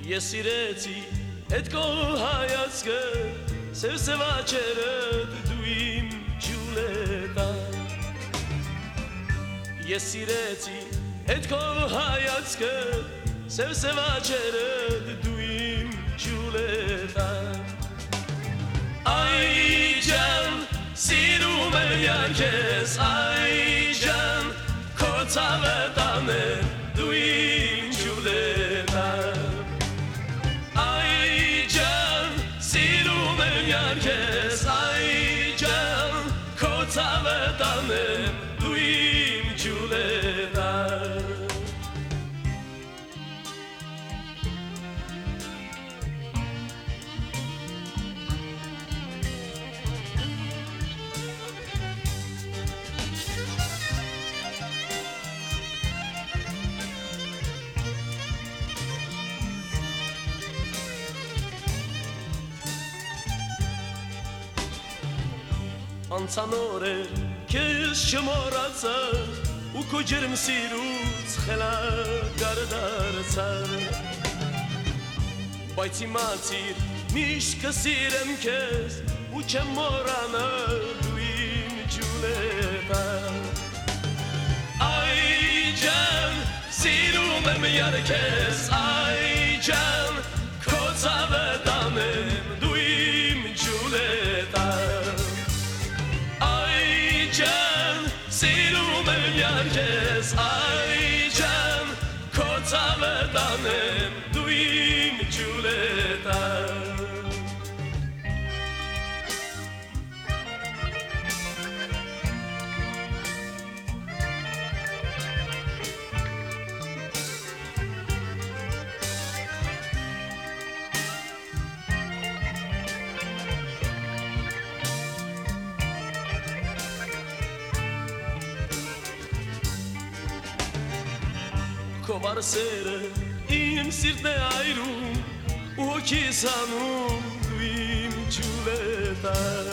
Ես իրեցի էդ քո հայացքը սև աչքերդ դու իմ ջուլետա Ես իրեցի էդ քո հայացքը սև աչքերդ դու իմ ջուլետա Այ ջան սիրում եմ յարքես այ ջան քո ցավը տանը դու իմ ջուլետա Yes, I can Kotavetane Duim Juleta Անցանոր էր քեզ չմոռացա ու քո ջերմ սիրուց խելագար դարձա Բայց իմացիր միշտ կսիրեմ քեզ ու չեմ մոռանա դու իմ ջուլետա Այ ջան սիրում եմ յարքես այ ջան քո ցավը տանեմ դու իմ ջուլետա Yes, I can Kotavetane Duim Juleta Քո բարսերը իմ սիրտն է այրում ու հոգիս հանում դու իմ ջուլետա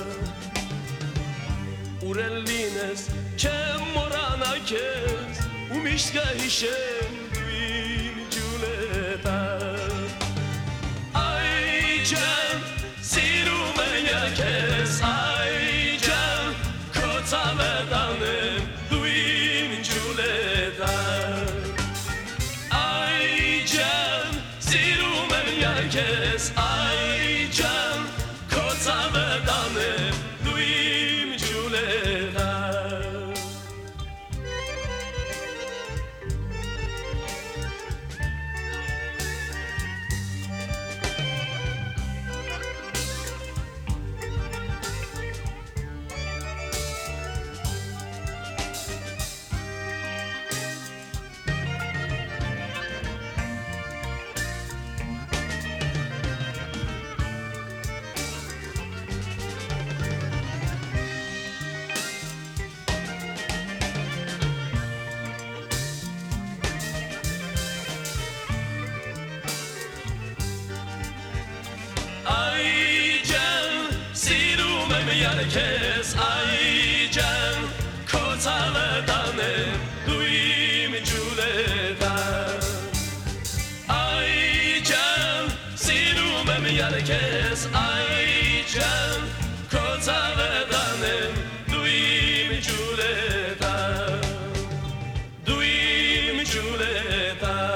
Ուր էլ լինես չեմ մոռանա քեզ ու միշտ կհիշեմ դու իմ ջուլետա Այ ջան սիրում եմ քեզ այ ջան քո ցավը տանեմ դու իմ ջուլետա Yes, I can Kotavetane Duim Juleta Yes, I can Kotavetane Duim Juleta I can Sirum Yes, I can Kotavetane Duim Juleta Duim Juleta